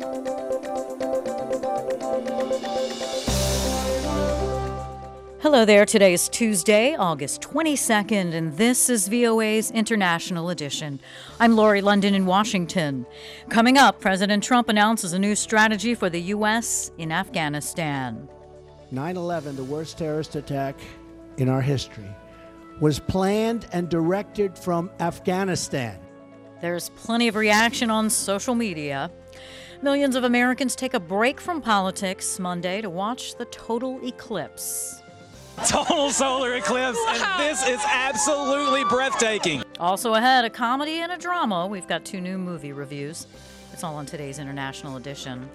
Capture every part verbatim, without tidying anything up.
Hello there. Today is Tuesday, August twenty-second, and this is V O A's International Edition. I'm Lori London in Washington. Coming up, President Trump announces a new strategy for the U S in Afghanistan. nine eleven, the worst terrorist attack in our history, was planned and directed from Afghanistan. There's plenty of reaction on social media. Millions of Americans take a break from politics Monday to watch the total eclipse. Total solar eclipse, wow. And this is absolutely breathtaking. Also ahead, a comedy and a drama. We've got two new movie reviews. It's all on today's International Edition.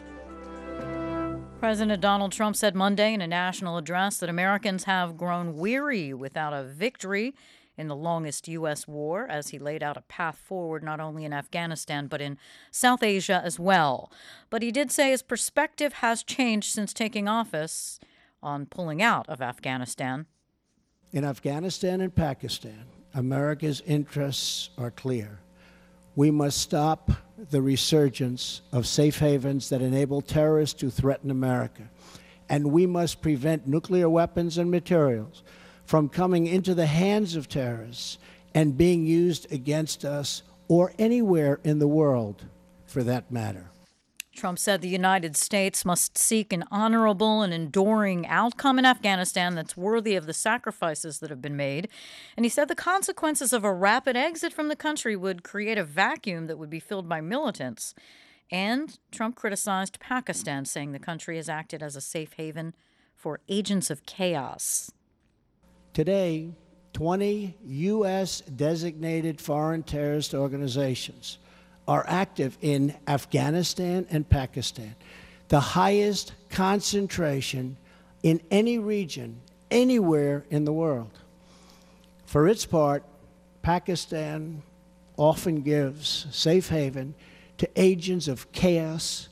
President Donald Trump said Monday in a national address that Americans have grown weary without a victory in the longest U S war, as he laid out a path forward not only in Afghanistan but in South Asia as well. But he did say his perspective has changed since taking office on pulling out of Afghanistan. In Afghanistan and Pakistan, America's interests are clear. We must stop the resurgence of safe havens that enable terrorists to threaten America. And we must prevent nuclear weapons and materials from coming into the hands of terrorists and being used against us or anywhere in the world, for that matter. Trump said the United States must seek an honorable and enduring outcome in Afghanistan that's worthy of the sacrifices that have been made. And he said the consequences of a rapid exit from the country would create a vacuum that would be filled by militants. And Trump criticized Pakistan, saying the country has acted as a safe haven for agents of chaos. Today, twenty U S designated foreign terrorist organizations are active in Afghanistan and Pakistan, the highest concentration in any region, anywhere in the world. For its part, Pakistan often gives safe haven to agents of chaos,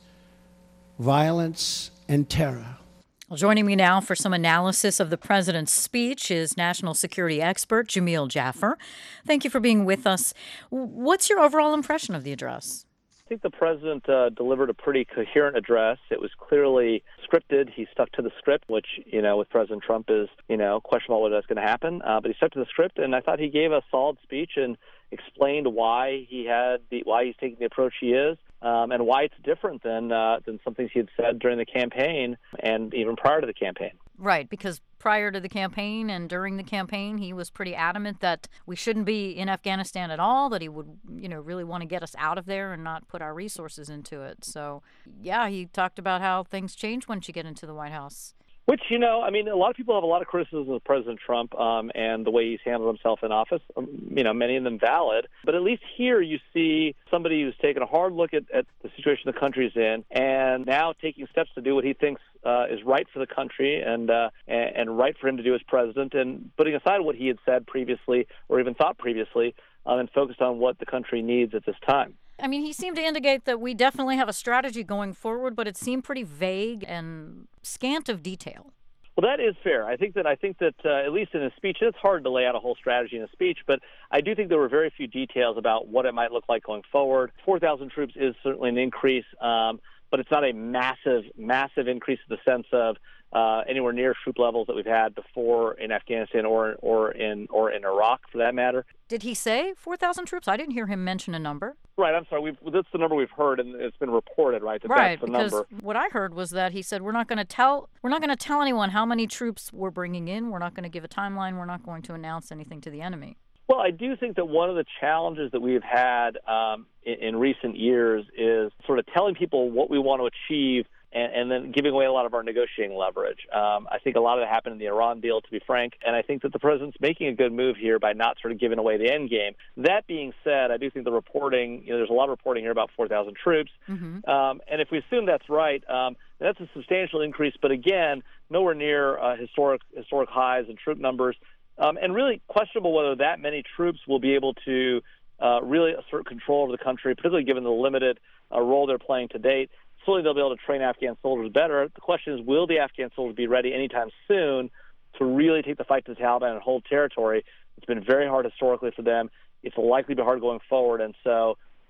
violence, and terror. Well, joining me now for some analysis of the president's speech is national security expert Jamil Jaffer. Thank you for being with us. What's your overall impression of the address? I think the president uh, delivered a pretty coherent address. It was clearly scripted. He stuck to the script, which, you know, with President Trump is, you know, questionable whether that's going to happen. Uh, but he stuck to the script, and I thought he gave a solid speech and explained why he had the, why he's taking the approach he is. Um, and why it's different than uh, than some things he had said during the campaign and even prior to the campaign. Right, because prior to the campaign and during the campaign, he was pretty adamant that we shouldn't be in Afghanistan at all, that he would, you know, really want to get us out of there and not put our resources into it. So, yeah, he talked about how things change once you get into the White House. Which, you know, I mean, a lot of people have a lot of criticism of President Trump um, and the way he's handled himself in office, um, you know, many of them valid. But at least here you see somebody who's taken a hard look at, at the situation the country's in and now taking steps to do what he thinks uh, is right for the country and, uh, and and right for him to do as president, and putting aside what he had said previously or even thought previously um, and focused on what the country needs at this time. I mean, he seemed to indicate that we definitely have a strategy going forward, but it seemed pretty vague and scant of detail. Well, that is fair. I think that I think that uh, at least in his speech, it's hard to lay out a whole strategy in a speech, but I do think there were very few details about what it might look like going forward. four thousand troops is certainly an increase, um, but it's not a massive, massive increase in the sense of uh, anywhere near troop levels that we've had before in Afghanistan or or in or in Iraq, for that matter. Did he say four thousand troops? I didn't hear him mention a number. Right, I'm sorry. We've, that's the number we've heard, and it's been reported, right? That right, that's the because number. What I heard was that he said we're not going to tell we're not going to tell anyone how many troops we're bringing in. We're not going to give a timeline. We're not going to announce anything to the enemy. Well, I do think that one of the challenges that we've had um, in, in recent years is sort of telling people what we want to achieve and, and then giving away a lot of our negotiating leverage. Um, I think a lot of that happened in the Iran deal, to be frank, and I think that the president's making a good move here by not sort of giving away the end game. That being said, I do think the reporting, you know, there's a lot of reporting here about four thousand troops, mm-hmm. um, and if we assume that's right, um, that's a substantial increase, but again, nowhere near uh, historic historic highs in troop numbers. Um, and really questionable whether that many troops will be able to uh, really assert control over the country, particularly given the limited uh, role they're playing to date. Certainly they'll be able to train Afghan soldiers better. The question is, will the Afghan soldiers be ready anytime soon to really take the fight to the Taliban and hold territory? It's been very hard historically for them. It's likely to be hard going forward. And so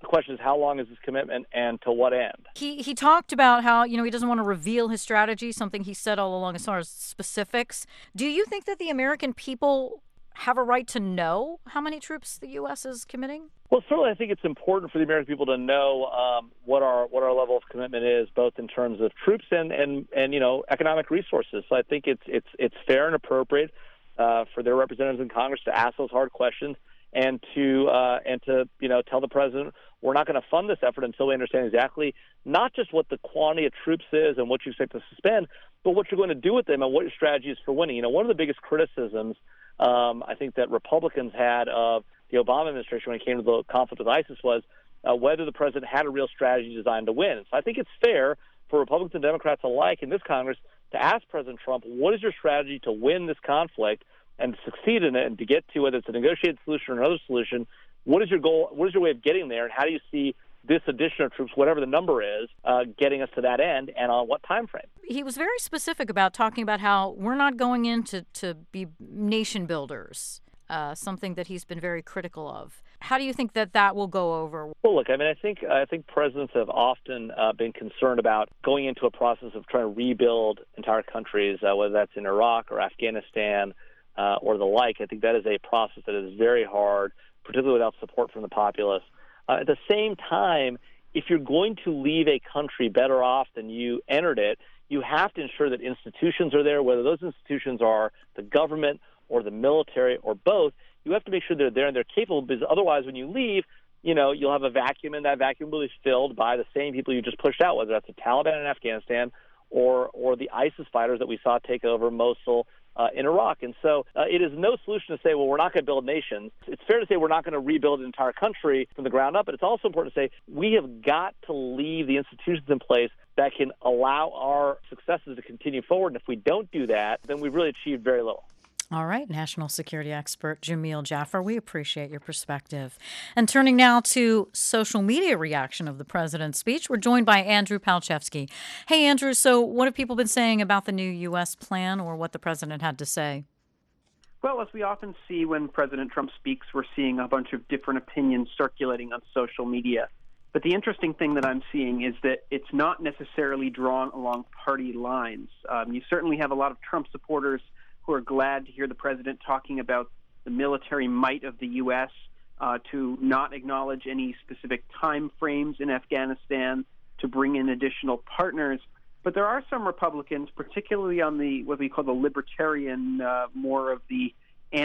The question is, how long is this commitment and to what end? He he talked about how, you know, he doesn't want to reveal his strategy, something he said all along as far as specifics. Do you think that the American people have a right to know how many troops the U S is committing? Well, certainly I think it's important for the American people to know um, what our what our level of commitment is, both in terms of troops and, and, and you know, economic resources. So I think it's it's it's fair and appropriate uh, for their representatives in Congress to ask those hard questions and to uh, and to you know tell the president we're not going to fund this effort until we understand exactly not just what the quantity of troops is and what you expect to suspend, but what you're going to do with them and what your strategy is for winning. You know, one of the biggest criticisms um, I think that Republicans had of the Obama administration when it came to the conflict with ISIS was uh, whether the president had a real strategy designed to win. So I think it's fair for Republicans and Democrats alike in this Congress to ask President Trump, what is your strategy to win this conflict and succeed in it and to get to whether it's a negotiated solution or another solution? What is your goal? What is your way of getting there? And how do you see this addition of troops, whatever the number is, uh, getting us to that end, and on what time frame? He was very specific about talking about how we're not going in to, to be nation builders, uh, something that he's been very critical of. How do you think that that will go over? Well, look, I mean, I think I think presidents have often uh, been concerned about going into a process of trying to rebuild entire countries, uh, whether that's in Iraq or Afghanistan uh, or the like. I think that is a process that is very hard, particularly without support from the populace. Uh, at the same time, if you're going to leave a country better off than you entered it, you have to ensure that institutions are there, whether those institutions are the government or the military or both. You have to make sure they're there and they're capable, because otherwise when you leave, you know, you'll have a vacuum, and that vacuum will be filled by the same people you just pushed out, whether that's the Taliban in Afghanistan or or the ISIS fighters that we saw take over Mosul uh, in Iraq. And so uh, it is no solution to say, well, we're not going to build nations. It's fair to say we're not going to rebuild an entire country from the ground up, but it's also important to say we have got to leave the institutions in place that can allow our successes to continue forward. And if we don't do that, then we've really achieved very little. All right, national security expert Jamil Jaffer, we appreciate your perspective. And turning now to social media reaction of the president's speech, we're joined by Andrew Palchevsky. Hey, Andrew, so what have people been saying about the new U S plan or what the president had to say? Well, as we often see when President Trump speaks, we're seeing a bunch of different opinions circulating on social media. But the interesting thing that I'm seeing is that it's not necessarily drawn along party lines. Um, you certainly have a lot of Trump supporters who are glad to hear the president talking about the military might of the U S, uh, to not acknowledge any specific time frames in Afghanistan, to bring in additional partners. But there are some Republicans, particularly on the what we call the libertarian, uh, more of the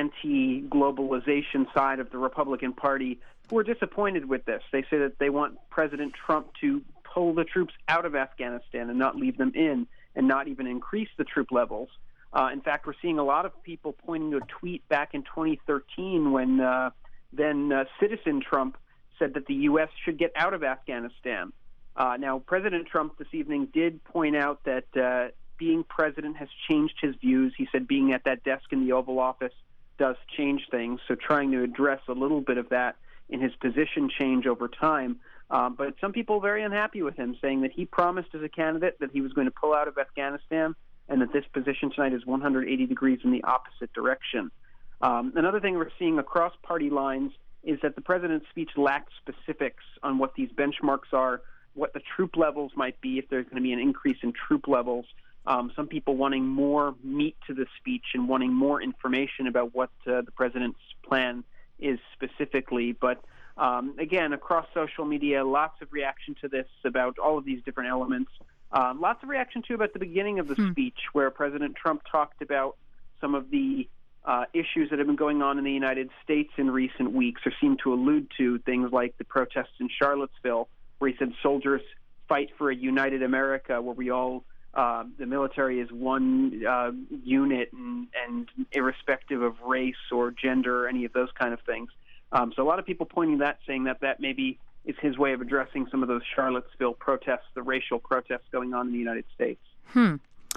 anti-globalization side of the Republican Party, who are disappointed with this. They say that they want President Trump to pull the troops out of Afghanistan and not leave them in, and not even increase the troop levels. Uh, in fact, we're seeing a lot of people pointing to a tweet back in twenty thirteen when uh, then uh, citizen Trump said that the U S should get out of Afghanistan. Uh, now, President Trump this evening did point out that uh, being president has changed his views. He said being at that desk in the Oval Office does change things, so trying to address a little bit of that in his position change over time. Um, but some people are very unhappy with him, saying that he promised as a candidate that he was going to pull out of Afghanistan, and that this position tonight is one hundred eighty degrees in the opposite direction. Um, another thing we're seeing across party lines is that the president's speech lacked specifics on what these benchmarks are, what the troop levels might be, if there's going to be an increase in troop levels. Um, some people wanting more meat to the speech and wanting more information about what uh, the president's plan is specifically. But um, again, across social media, lots of reaction to this about all of these different elements. Um, lots of reaction, too, about the beginning of the hmm. speech, where President Trump talked about some of the uh, issues that have been going on in the United States in recent weeks, or seemed to allude to things like the protests in Charlottesville, where he said soldiers fight for a united America, where we all, uh, the military is one uh, unit, and, and irrespective of race or gender or any of those kind of things. Um, so a lot of people pointing to that, saying that that maybe is his way of addressing some of those Charlottesville protests, the racial protests going on in the United States. Hmm.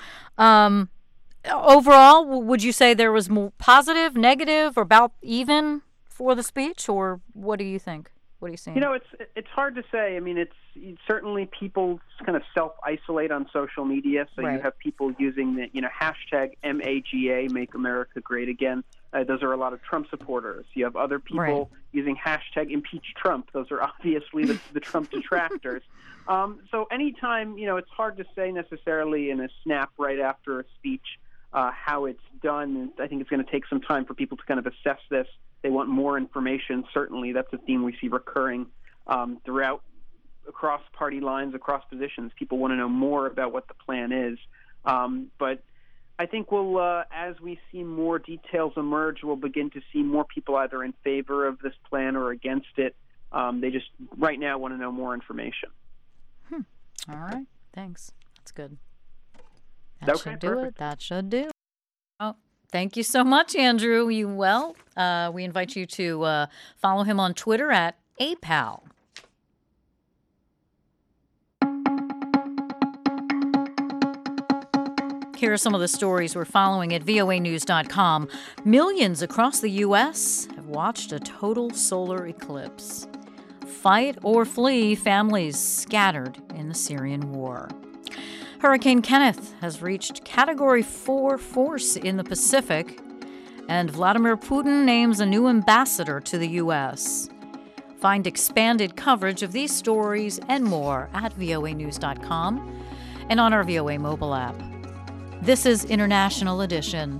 Um, overall, would you say there was more positive, negative, or about even for the speech, or what do you think? What are you saying? You know, it's it's hard to say. I mean, it's, it's certainly people kind of self-isolate on social media. So right. you have people using the, you know, hashtag M A G A, Make America Great Again. Uh, those are a lot of Trump supporters. You have other people right. using hashtag Impeach Trump. Those are obviously the, the Trump detractors. Um, so anytime, you know, it's hard to say necessarily in a snap right after a speech uh, how it's done. I think it's going to take some time for people to kind of assess this. They want more information. Certainly, that's a theme we see recurring um, throughout, across party lines, across positions. People want to know more about what the plan is. Um, but I think we'll, uh, as we see more details emerge, we'll begin to see more people either in favor of this plan or against it. Um, they just right now want to know more information. Hmm. All right. Thanks. That's good. That okay, should do perfect. it. That should do. Oh. Thank you so much, Andrew. You well? Uh, we invite you to uh, follow him on Twitter at A P A L. Here are some of the stories we're following at V O A news dot com. Millions across the U S have watched a total solar eclipse. Fight or flee, families scattered in the Syrian war. Hurricane Kenneth has reached Category four force in the Pacific, and Vladimir Putin names a new ambassador to the U S. Find expanded coverage of these stories and more at V O A news dot com and on our V O A mobile app. This is International Edition.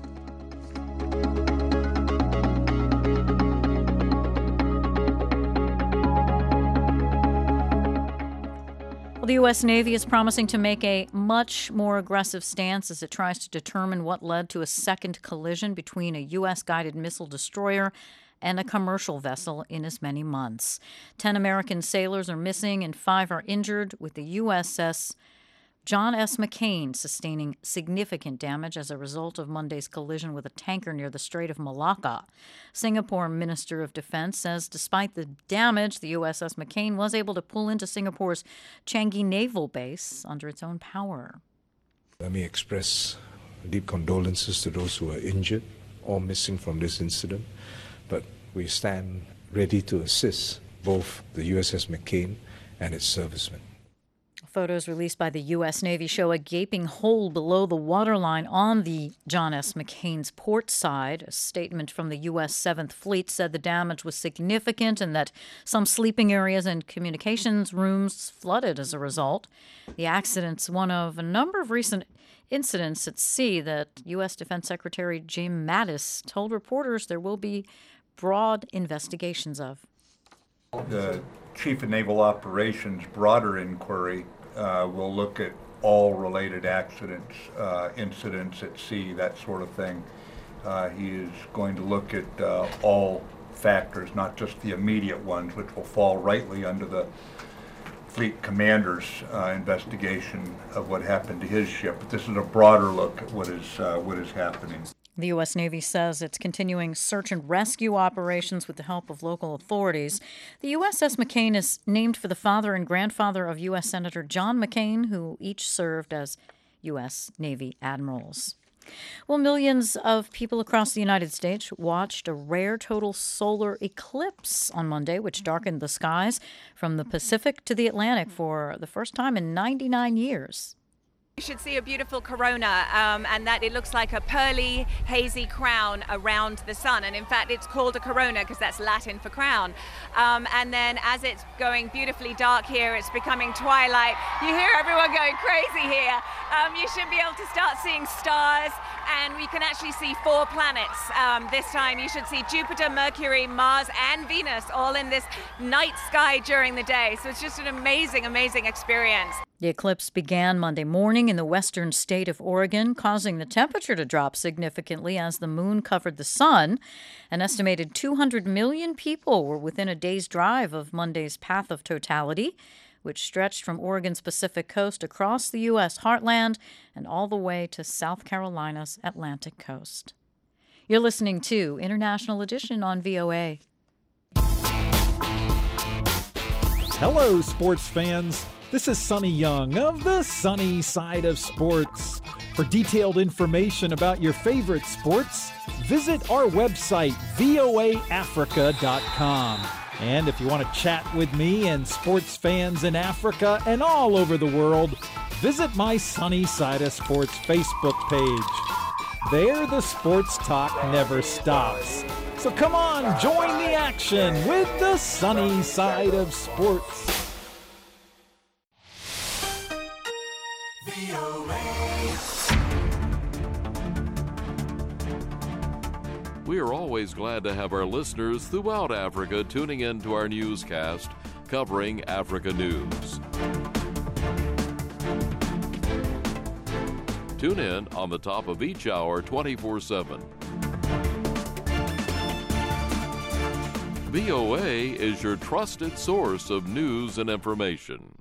Well, the U S Navy is promising to make a much more aggressive stance as it tries to determine what led to a second collision between a U S-guided missile destroyer and a commercial vessel in as many months. Ten American sailors are missing and five are injured, with the U S S John S. McCain sustaining significant damage as a result of Monday's collision with a tanker near the Strait of Malacca. Singapore Minister of Defense says despite the damage, the U S S McCain was able to pull into Singapore's Changi Naval Base under its own power. Let me express deep condolences to those who are injured or missing from this incident, but we stand ready to assist both the U S S McCain and its servicemen. Photos released by the U S Navy show a gaping hole below the waterline on the John S. McCain's port side. A statement from the U S seventh Fleet said the damage was significant and that some sleeping areas and communications rooms flooded as a result. The accident's one of a number of recent incidents at sea that U S Defense Secretary Jim Mattis told reporters there will be broad investigations of. The Chief of Naval Operations broader inquiry uh, will look at all related accidents, uh, incidents at sea, that sort of thing. Uh, he is going to look at uh, all factors, not just the immediate ones, which will fall rightly under the Fleet Commander's uh, investigation of what happened to his ship. But this is a broader look at what is uh, what is happening. The U S Navy says it's continuing search and rescue operations with the help of local authorities. The U S S McCain is named for the father and grandfather of U S Senator John McCain, who each served as U S Navy admirals. Well, millions of people across the United States watched a rare total solar eclipse on Monday, which darkened the skies from the Pacific to the Atlantic for the first time in ninety-nine years. You should see a beautiful corona, um, and that it looks like a pearly, hazy crown around the sun. And in fact, it's called a corona because that's Latin for crown. Um, and then as it's going beautifully dark here, it's becoming twilight. You hear everyone going crazy here. Um, you should be able to start seeing stars, and we can actually see four planets um, this time. You should see Jupiter, Mercury, Mars, and Venus all in this night sky during the day. So it's just an amazing, amazing experience. The eclipse began Monday morning in the western state of Oregon, causing the temperature to drop significantly as the moon covered the sun. An estimated two hundred million people were within a day's drive of Monday's path of totality, which stretched from Oregon's Pacific coast across the U S heartland and all the way to South Carolina's Atlantic coast. You're listening to International Edition on V O A. Hello, sports fans. This is Sonny Young of the Sunny Side of Sports. For detailed information about your favorite sports, visit our website, V O A Africa dot com. And if you want to chat with me and sports fans in Africa and all over the world, visit my Sunny Side of Sports Facebook page. There, the sports talk never stops. So come on, join the action with the Sunny Side of Sports. We are always glad to have our listeners throughout Africa tuning in to our newscast covering Africa news. Tune in on the top of each hour twenty-four seven. V O A is your trusted source of news and information.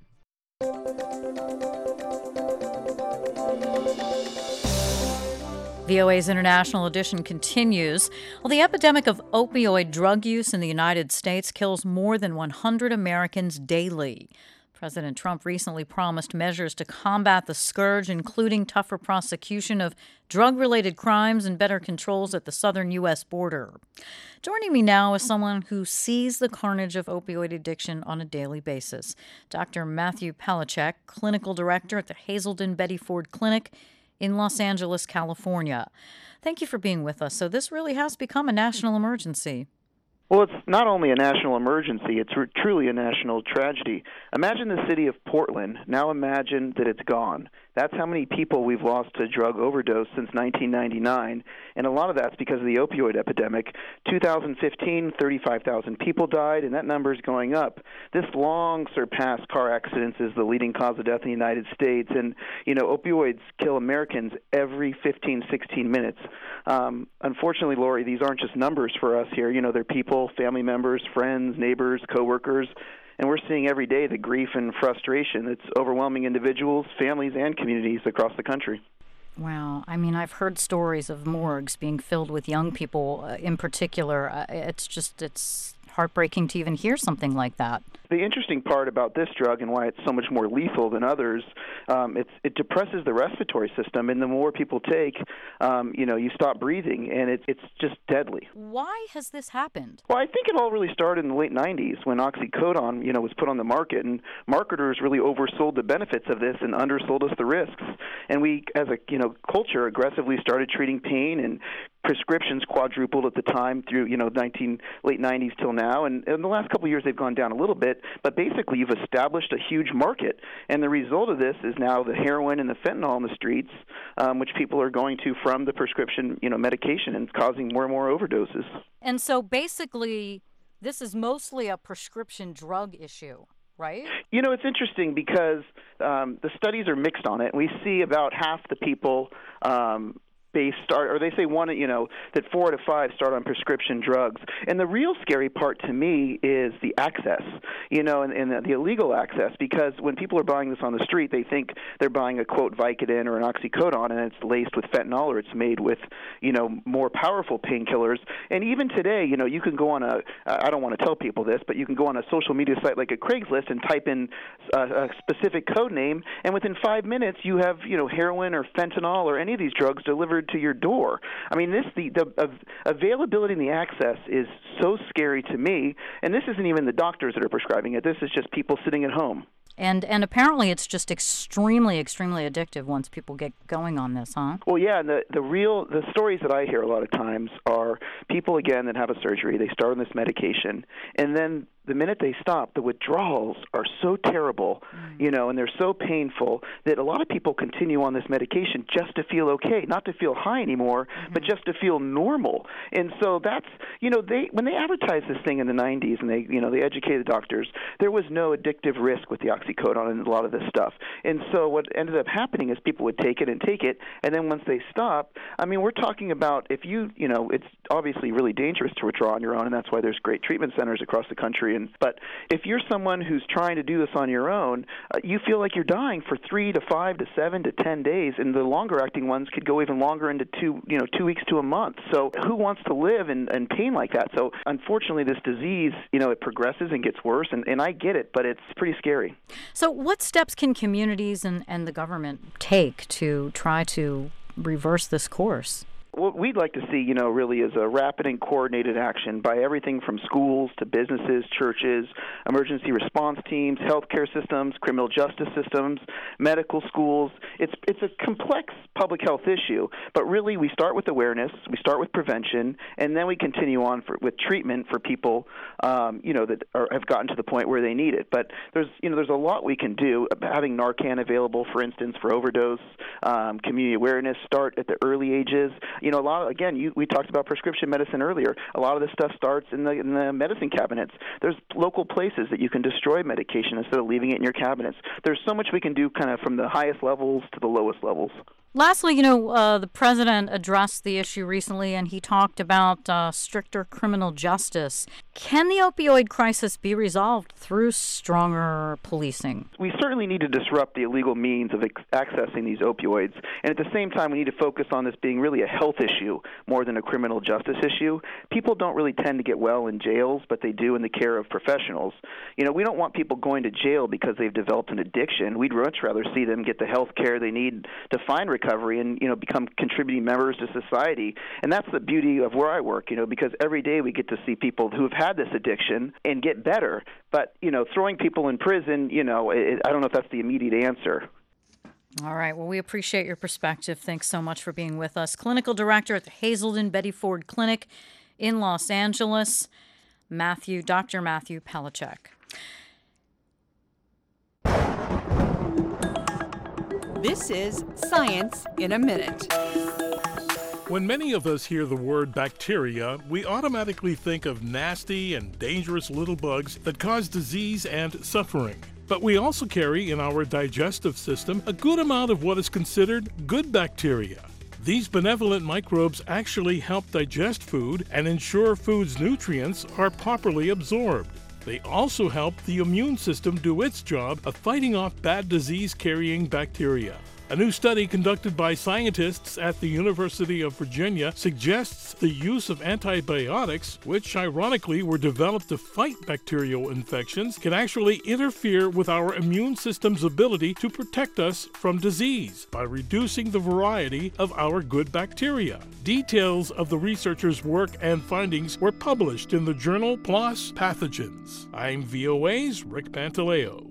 V O A's International Edition continues. Well, the epidemic of opioid drug use in the United States kills more than one hundred Americans daily. President Trump recently promised measures to combat the scourge, including tougher prosecution of drug-related crimes and better controls at the southern U S border. Joining me now is someone who sees the carnage of opioid addiction on a daily basis. Doctor Matthew Palachuk, clinical director at the Hazelden Betty Ford Clinic in Los Angeles, California. Thank you for being with us. So this really has become a national emergency. Well, it's not only a national emergency, it's truly a national tragedy. Imagine the city of Portland. Now imagine that it's gone. That's how many people we've lost to drug overdose since nineteen ninety-nine, and a lot of that's because of the opioid epidemic. two thousand fifteen, thirty-five thousand people died, and that number is going up. This long surpassed car accidents is the leading cause of death in the United States, and, you know, opioids kill Americans every fifteen, sixteen minutes. Um, unfortunately, Lori, these aren't just numbers for us here. You know, they're people, family members, friends, neighbors, coworkers. And we're seeing every day the grief and frustration that's overwhelming individuals, families, and communities across the country. Wow. I mean, I've heard stories of morgues being filled with young people uh, in particular. Uh, it's just, it's heartbreaking to even hear something like that. The interesting part about this drug and why it's so much more lethal than others, um, it's, it depresses the respiratory system, and the more people take, um, you know, you stop breathing, and it, it's just deadly. Why has this happened? Well, I think it all really started in the late nineties when oxycodone, you know, was put on the market, and marketers really oversold the benefits of this and undersold us the risks. And we, as a, you know, culture, aggressively started treating pain, and prescriptions quadrupled at the time through, you know, nineteen late nineties till now. And in the last couple of years, they've gone down a little bit. But basically, you've established a huge market, and the result of this is now the heroin and the fentanyl in the streets, um, which people are going to from the prescription, you know, medication, and causing more and more overdoses. And so, basically, this is mostly a prescription drug issue, right? You know, it's interesting because um, the studies are mixed on it. We see about half the people. Um, They start, or they say one, you know, that four out of five start on prescription drugs. And the real scary part to me is the access, you know, and, and the illegal access, because when people are buying this on the street, they think they're buying a, quote, Vicodin or an oxycodone, and it's laced with fentanyl, or it's made with, you know, more powerful painkillers. And even today, you know, you can go on a, I don't want to tell people this, but you can go on a social media site like a Craigslist and type in a, a specific code name, and within five minutes you have, you know, heroin or fentanyl or any of these drugs delivered to your door. I mean, this the, the uh, availability and the access is so scary to me, and this isn't even the doctors that are prescribing it. This is just people sitting at home. And and apparently it's just extremely, extremely addictive once people get going on this, huh? Well, yeah, and the, the real, the stories that I hear a lot of times are people, again, that have a surgery, they start on this medication, and then the minute they stop, the withdrawals are so terrible, mm. you know, and they're so painful that a lot of people continue on this medication just to feel okay, not to feel high anymore, mm-hmm. but just to feel normal. And so that's, you know, they when they advertised this thing in the nineties and they, you know, they educated doctors, there was no addictive risk with the oxycodone and a lot of this stuff. And so what ended up happening is people would take it and take it, and then once they stop, I mean, we're talking about if you, you know, it's obviously really dangerous to withdraw on your own, and that's why there's great treatment centers across the country. And but if you're someone who's trying to do this on your own, uh, you feel like you're dying for three to five to seven to ten days, and the longer-acting ones could go even longer into two, you know, two weeks to a month. So who wants to live in, in pain like that? So unfortunately, this disease, you know, it progresses and gets worse, and, and I get it, but it's pretty scary. So what steps can communities and, and the government take to try to reverse this course? what we'd like to see, you know, really is a rapid and coordinated action by everything from schools to businesses, churches, emergency response teams, healthcare systems, criminal justice systems, medical schools. It's it's a complex public health issue, but really we start with awareness, we start with prevention, and then we continue on for, with treatment for people, um, you know, that are, have gotten to the point where they need it. But there's, you know, there's a lot we can do. Having Narcan available, for instance, for overdose, um, community awareness, start at the early ages. You know, a lot of, again, you, we talked about prescription medicine earlier. A lot of this stuff starts in the, in the medicine cabinets. There's local places that you can destroy medication instead of leaving it in your cabinets. There's so much we can do kind of from the highest levels to the lowest levels. Lastly, you know, uh, the president addressed the issue recently, and he talked about uh, stricter criminal justice. Can the opioid crisis be resolved through stronger policing? We certainly need to disrupt the illegal means of ex- accessing these opioids, and at the same time, we need to focus on this being really a health issue more than a criminal justice issue. People don't really tend to get well in jails, but they do in the care of professionals. You know, we don't want people going to jail because they've developed an addiction. We'd much rather see them get the health care they need to find recovery. recovery and, you know, become contributing members to society. And that's the beauty of where I work, you know, because every day we get to see people who have had this addiction and get better. But, you know, throwing people in prison, you know, it, I don't know if that's the immediate answer. All right. Well, we appreciate your perspective. Thanks so much for being with us. Clinical Director at the Hazelden Betty Ford Clinic in Los Angeles, Matthew, Doctor Matthew Pelechek. This is Science in a Minute. When many of us hear the word bacteria, we automatically think of nasty and dangerous little bugs that cause disease and suffering. But we also carry in our digestive system a good amount of what is considered good bacteria. These benevolent microbes actually help digest food and ensure food's nutrients are properly absorbed. They also help the immune system do its job of fighting off bad disease-carrying bacteria. A new study conducted by scientists at the University of Virginia suggests the use of antibiotics, which ironically were developed to fight bacterial infections, can actually interfere with our immune system's ability to protect us from disease by reducing the variety of our good bacteria. Details of the researchers' work and findings were published in the journal PLOS Pathogens. I'm V O A's Rick Pantaleo.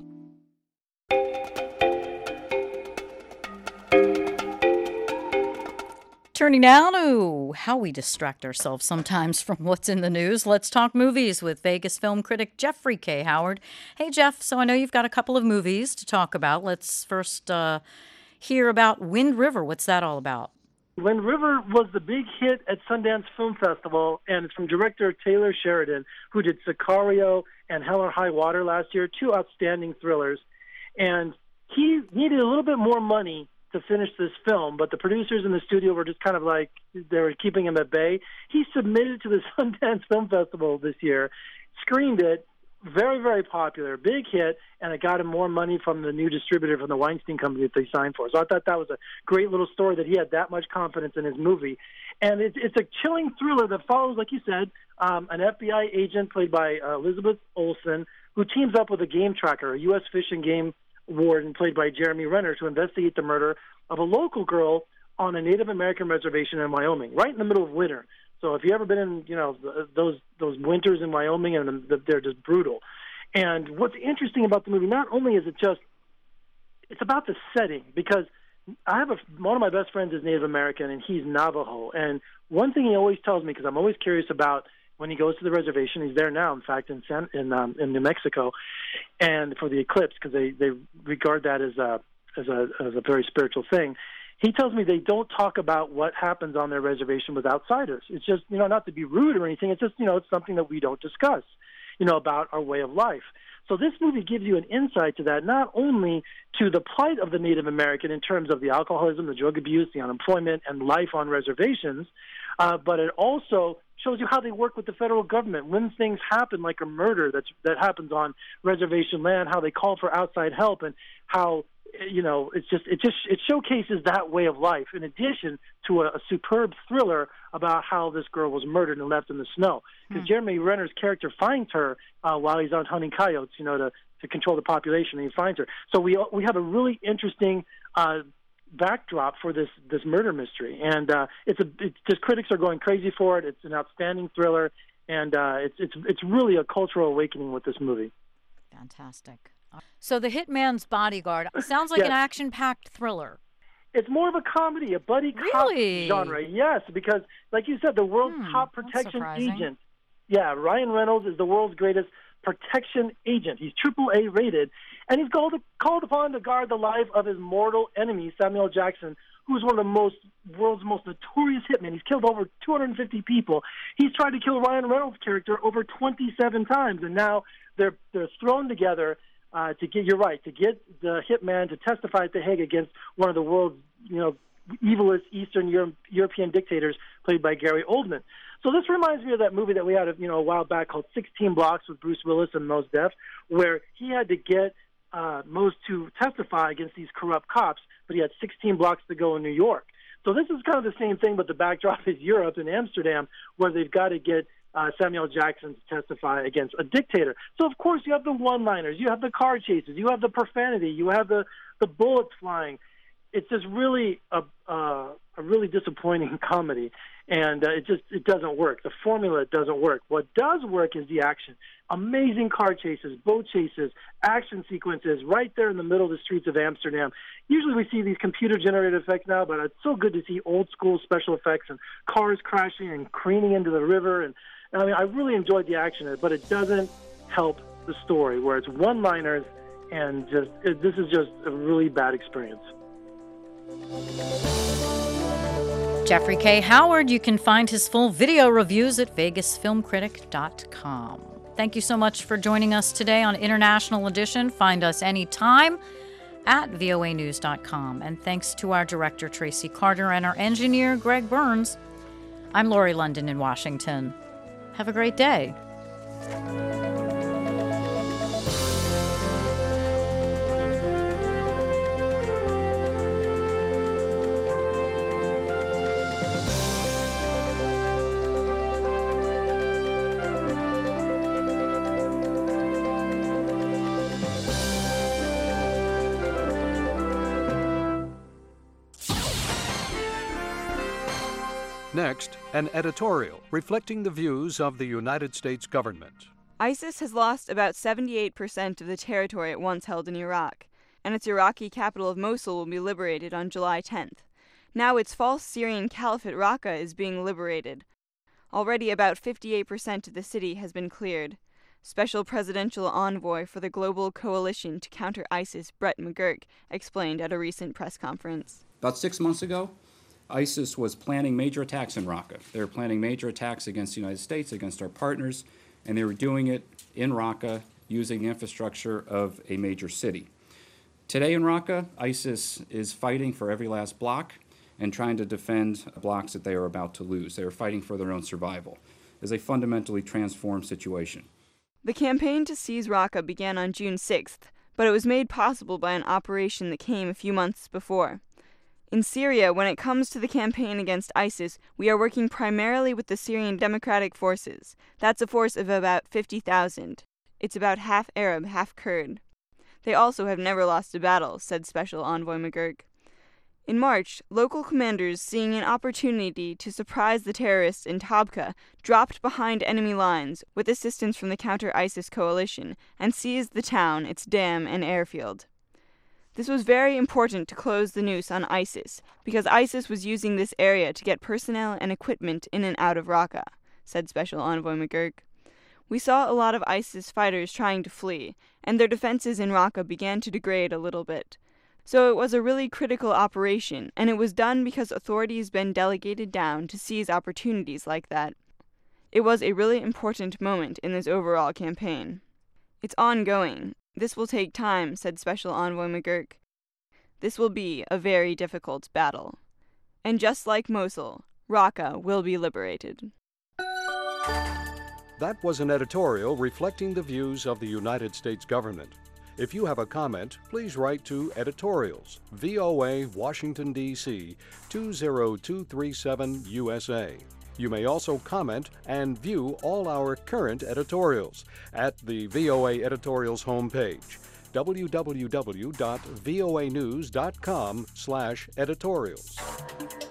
Turning now to how we distract ourselves sometimes from what's in the news. Let's talk movies with Vegas film critic Jeffrey K. Howard. Hey, Jeff, so I know you've got a couple of movies to talk about. Let's first uh, hear about Wind River. What's that all about? Wind River was the big hit at Sundance Film Festival, and it's from director Taylor Sheridan, who did Sicario and Hell or High Water last year, two outstanding thrillers. And he needed a little bit more money to finish this film, but the producers in the studio were just kind of like, they were keeping him at bay. He submitted to the Sundance Film Festival this year, screened it, very, very popular, big hit, and it got him more money from the new distributor from the Weinstein Company that they signed for. So I thought that was a great little story that he had that much confidence in his movie. And it's, it's a chilling thriller that follows, like you said, um, an F B I agent played by uh, Elizabeth Olsen, who teams up with a game tracker, a U S Fish and Game warden played by Jeremy Renner, to investigate the murder of a local girl on a Native American reservation in Wyoming, right in the middle of winter. So if you've ever been in, you know, those those winters in Wyoming, and they're just brutal. And what's interesting about the movie, not only is it just, it's about the setting, because I have a, one of my best friends is Native American, and he's Navajo. And one thing he always tells me, because I'm always curious about when he goes to the reservation, he's there now, in fact, in San, in, um, in New Mexico, and for the eclipse, because they, they regard that as a, as a as a very spiritual thing. He tells me they don't talk about what happens on their reservation with outsiders. It's just, you know, not to be rude or anything. It's just, you know, it's something that we don't discuss, you know, about our way of life. So this movie gives you an insight to that, not only to the plight of the Native American in terms of the alcoholism, the drug abuse, the unemployment, and life on reservations, uh, but it also shows you how they work with the federal government when things happen, like a murder that's, that happens on reservation land, how they call for outside help, and how, you know, it's just it just it showcases that way of life, in addition to a, a superb thriller about how this girl was murdered and left in the snow. Because mm. Jeremy Renner's character finds her uh, while he's out hunting coyotes, you know, to, to control the population, and he finds her. So we we have a really interesting uh, backdrop for this this murder mystery, and uh, it's a it's just critics are going crazy for it. It's an outstanding thriller, and uh, it's it's it's really a cultural awakening with this movie. Fantastic. So The Hitman's Bodyguard sounds like Yes. an action-packed thriller. It's more of a comedy, a buddy cop Really? genre. Yes, because like you said, the world's Hmm, top that's protection surprising. agent. Yeah, Ryan Reynolds is the world's greatest protection agent. He's triple A rated, and he's called called upon to guard the life of his mortal enemy, Samuel Jackson, who's one of the most world's most notorious hitmen. He's killed over two hundred fifty people. He's tried to kill Ryan Reynolds' character over twenty-seven times, and now they're they're thrown together uh, to get. You're right, to get the hitman to testify at The Hague against one of the world's you know evilest Eastern Euro- European dictators, played by Gary Oldman. So this reminds me of that movie that we had, you know, a while back called sixteen Blocks with Bruce Willis and Mos Def, where he had to get uh, Mos to testify against these corrupt cops, but he had sixteen blocks to go in New York. So this is kind of the same thing, but the backdrop is Europe and Amsterdam, where they've got to get uh, Samuel Jackson to testify against a dictator. So, of course, you have the one-liners, you have the car chases, you have the profanity, you have the, the bullets flying. It's just really a, uh, a really disappointing comedy, and uh, it just it doesn't work. The formula doesn't work. What does work is the action. Amazing car chases, boat chases, action sequences right there in the middle of the streets of Amsterdam. Usually we see these computer-generated effects now, but it's so good to see old-school special effects and cars crashing and careening into the river. And I mean, I really enjoyed the action, but it doesn't help the story, where it's one-liners, and just it, this is just a really bad experience. Jeffrey K. Howard, you can find his full video reviews at vegas film critic dot com. Thank you so much for joining us today on International Edition. Find us anytime at V O A news dot com. And thanks to our director, Tracy Carter, and our engineer, Greg Burns. I'm Lori London in Washington. Have a great day. Next, an editorial reflecting the views of the United States government. ISIS has lost about seventy-eight percent of the territory it once held in Iraq, and its Iraqi capital of Mosul will be liberated on July tenth. Now its false Syrian caliphate Raqqa is being liberated. Already about fifty-eight percent of the city has been cleared. Special Presidential Envoy for the Global Coalition to Counter ISIS, Brett McGurk, explained at a recent press conference. About six months ago, ISIS was planning major attacks in Raqqa. They were planning major attacks against the United States, against our partners, and they were doing it in Raqqa using the infrastructure of a major city. Today in Raqqa, ISIS is fighting for every last block and trying to defend blocks that they are about to lose. They are fighting for their own survival. It's a fundamentally transformed situation. The campaign to seize Raqqa began on June sixth, but it was made possible by an operation that came a few months before. In Syria, when it comes to the campaign against ISIS, we are working primarily with the Syrian Democratic Forces. That's a force of about fifty thousand. It's about half Arab, half Kurd. They also have never lost a battle, said Special Envoy McGurk. In March, local commanders, seeing an opportunity to surprise the terrorists in Tabqa, dropped behind enemy lines with assistance from the counter-ISIS coalition and seized the town, its dam, and airfield. This was very important to close the noose on ISIS, because ISIS was using this area to get personnel and equipment in and out of Raqqa, said Special Envoy McGurk. We saw a lot of ISIS fighters trying to flee, and their defenses in Raqqa began to degrade a little bit. So it was a really critical operation, and it was done because authorities been delegated down to seize opportunities like that. It was a really important moment in this overall campaign. It's ongoing. This will take time, said Special Envoy McGurk. This will be a very difficult battle. And just like Mosul, Raqqa will be liberated. That was an editorial reflecting the views of the United States government. If you have a comment, please write to Editorials, V O A, Washington, D C two zero two three seven U S A. You may also comment and view all our current editorials at the V O A Editorials homepage. w w w dot voa news dot com slash editorials.